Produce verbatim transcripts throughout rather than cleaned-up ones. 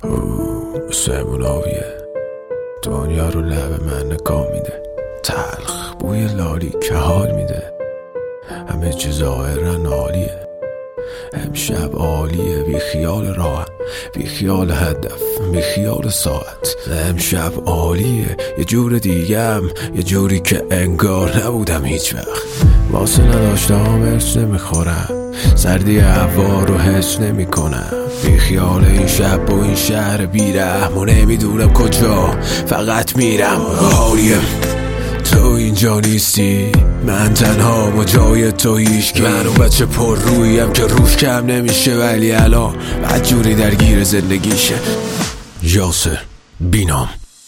سمون آبیه دنیا رو لب من نگاه میده، تلخ بوی لالی که حال میده، همه چیز ظاهرن عالیه، امشب عالیه، بی خیال راه، بی خیال هدف، بی خیال ساعت. امشب عالیه، یه جور دیگم، یه جوری که انگار نبودم هیچ وقت. واسه نداشتم ارچ نمیخورم، سردی هوا رو حس نمی کنم، بی خیال این شب و این شهر بیرحم و نمیدونم کجا فقط میرم. عالیه تو اینجا نیستی، من تنها با جای تو هیچ که من و بچه پر رویم که روش کم نمیشه، ولی الان بدجوری درگیر زندگیشه. یاسر بینام.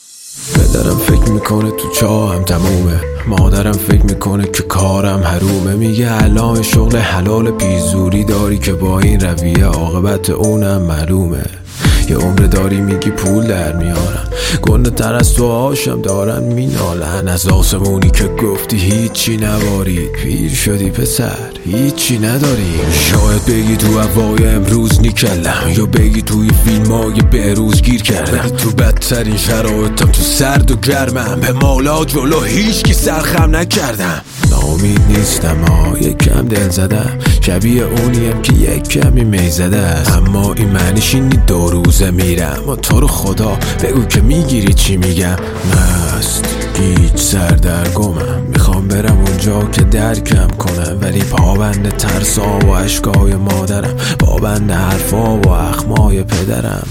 پدرم فکر میکنه تو چاهم تمومه، مادرم فکر میکنه که کارم حرومه، میگه الان شغل حلال پیزوری داری که با این رویه عاقبت اونم معلومه. یه عمر داری میگی پول در میارم، گنده تر از تو هاشم دارن مینالن، از آسمونی که گفتی هیچی نبارید، پیر شدی پسر هیچی نداری. شاید بگی تو هوای امروز نیکلم، یا بگی توی فیلم های بهروز گیر کردم، تو بدترین شرایطم تو سرد و گرمم، به مالا جلو هیچ کی سرخم نکردم. ناامید نیستم ها، یک کم دل زدم، شبیه اونیم که یک کمی می زده، اما این معنیش اینی دو روزه میرم و تو رو خدا بگو که میگیری چی میگم. مست گیج سردرگمم، میخوام برم اونجا که درکم کنم، ولی پابند ترسا و عشقای مادرم، پابند حرفا و اخمای پدرم،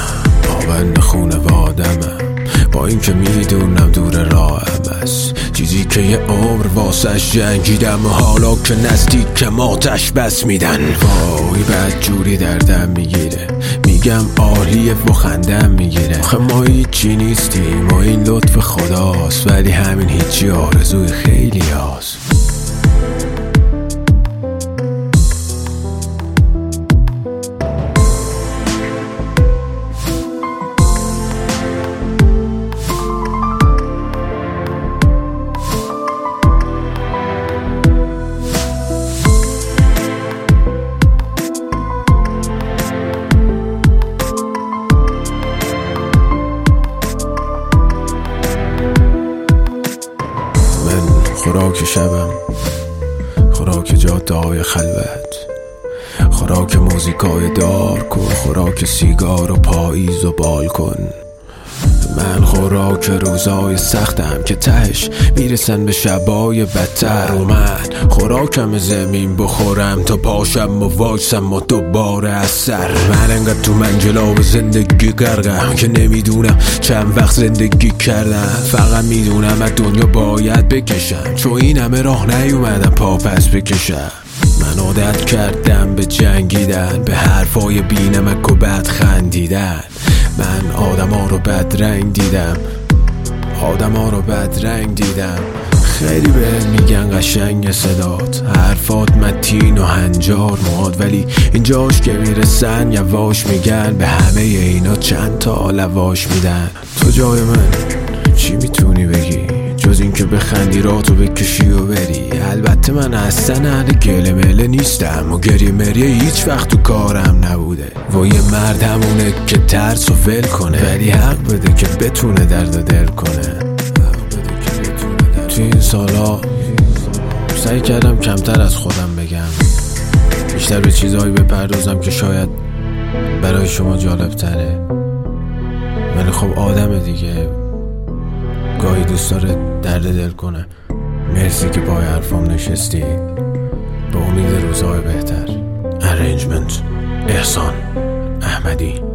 پابند خونوادمم، با این که میدونم دور راهم است، چیزی که یه عمر واسش جنگیدم و حالا که نزدیک آتش بس میدن. وای بدجوری دردم میگیره، میگم عالیه و خندم میگیره، آخه ما هیچی نیستیم و این لطف خداست، ولی همین هیچی آرزوی خیلی هاست. خوراک شبم، خوراک جاده های خلوت، خوراک موزیکای دارک و خوراک سیگار و پاییز و بالکن. من خوراک روزای سختم که تهش میرسن به شبای بدتر، و من خوراکم زمین بخورم تا پاشم و وایسم و دوباره از سر. من انقدر تو منجلاب زندگی غرقم که نمیدونم چند وقت زندگی کردم، فقط میدونم از دنیا باید بکشم، چون این همه راه نیومدم پا پس بکشم. من عادت کردم به جنگیدن، به حرفای بینمک و بد خندیدن، من آدم ها رو بد رنگ دیدم، آدم ها رو بد رنگ دیدم. خیلی به میگن قشنگ صدات، حرفات متین و هنجار مواد، ولی اینجاش که میرسن یواش میگن، به همه اینا چند تا لواش میدن. تو جای من چی میتونی بگی جز این که بخندی راتو بکشی و بری؟ البته من اصلا اهل گله مله نیستم و گریه مریه هیچ وقت تو کارم نبوده، و یه مرد همونه که ترس و ول کنه، ولی حق بده که بتونه درد دل کنه. تو این سالا سعی کردم کمتر از خودم بگم، بیشتر به چیزهایی بپردازم که شاید برای شما جالب تره، ولی خب آدم دیگه گاهی دوست داره درد دل کنه. مرسی که پای حرفام نشستی، به امید روزهای بهتر. ارنجمنت احسان احمدی.